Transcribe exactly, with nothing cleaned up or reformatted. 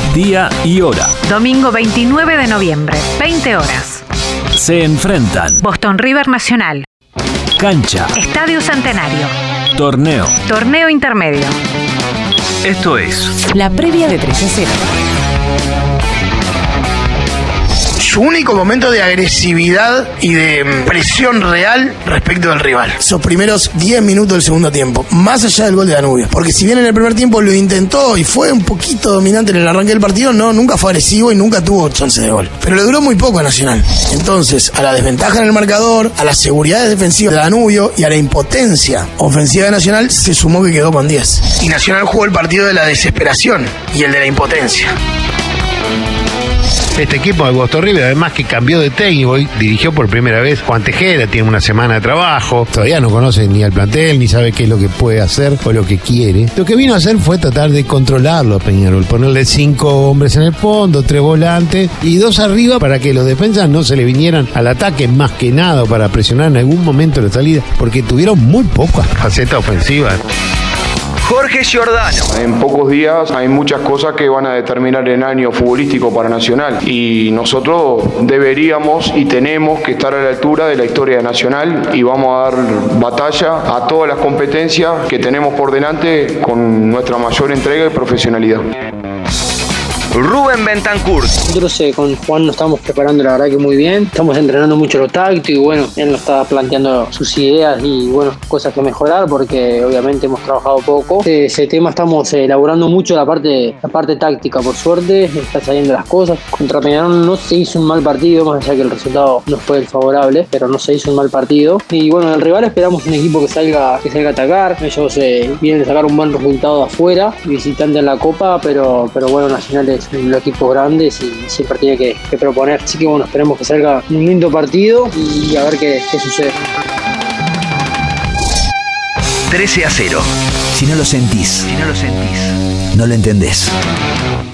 Día y hora. Domingo veintinueve de noviembre, veinte horas. Se enfrentan. Boston River Nacional. Cancha. Estadio Centenario. Torneo. Torneo intermedio. Esto es la previa de tres a cero. Su único momento de agresividad y de presión real respecto del rival. Esos primeros diez minutos del segundo tiempo, más allá del gol de Danubio. Porque si bien en el primer tiempo lo intentó y fue un poquito dominante en el arranque del partido, no, nunca fue agresivo y nunca tuvo chance de gol. Pero le duró muy poco a Nacional. Entonces, a la desventaja en el marcador, a las seguridades defensivas de Danubio y a la impotencia ofensiva de Nacional, se sumó que quedó con diez. Y Nacional jugó el partido de la desesperación y el de la impotencia. Este equipo de Boston River, además que cambió de técnico y dirigió por primera vez Juan Tejera, tiene una semana de trabajo, todavía no conoce ni al plantel, ni sabe qué es lo que puede hacer o lo que quiere. Lo que vino a hacer fue tratar de controlarlo a Peñarol, ponerle cinco hombres en el fondo, tres volantes y dos arriba para que los defensas no se le vinieran al ataque, más que nada para presionar en algún momento la salida, porque tuvieron muy pocas facetas ofensivas. Jorge Giordano. En pocos días hay muchas cosas que van a determinar el año futbolístico para Nacional y nosotros deberíamos y tenemos que estar a la altura de la historia de Nacional y vamos a dar batalla a todas las competencias que tenemos por delante con nuestra mayor entrega y profesionalidad. Rubén Bentancur. Nosotros eh, con Juan nos estamos preparando la verdad que muy bien, estamos entrenando mucho lo táctico y bueno, él nos está planteando sus ideas y bueno, cosas que mejorar porque obviamente hemos trabajado poco. Eh, ese tema estamos eh, elaborando mucho la parte, la parte táctica, por suerte, están saliendo las cosas. Contra Peñarol no se hizo un mal partido, más allá que el resultado no fue el favorable, pero no se hizo un mal partido. Y bueno, el rival esperamos un equipo que salga, que salga a atacar. Ellos eh, vienen a sacar un buen resultado afuera, visitante en la Copa, pero, pero bueno, Nacional es los equipos grandes y siempre tiene que, que proponer. Así que bueno, esperemos que salga un lindo partido y a ver qué, qué sucede. trece a cero. Si no lo sentís, Si no lo sentís, no lo entendés.